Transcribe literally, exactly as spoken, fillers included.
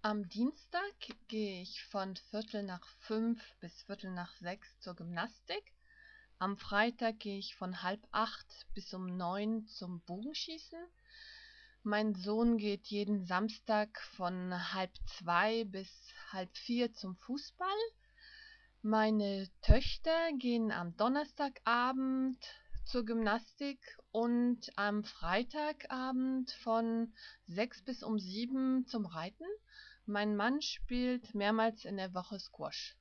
Am Dienstag gehe ich von Viertel nach fünf bis Viertel nach sechs zur Gymnastik. Am Freitag gehe ich von halb acht bis um neun zum Bogenschießen. Mein Sohn geht jeden Samstag von halb zwei bis halb vier zum Fußball. Meine Töchter gehen am Donnerstagabend zur Gymnastik und am Freitagabend von sechs bis um sieben zum Reiten. Mein Mann spielt mehrmals in der Woche Squash.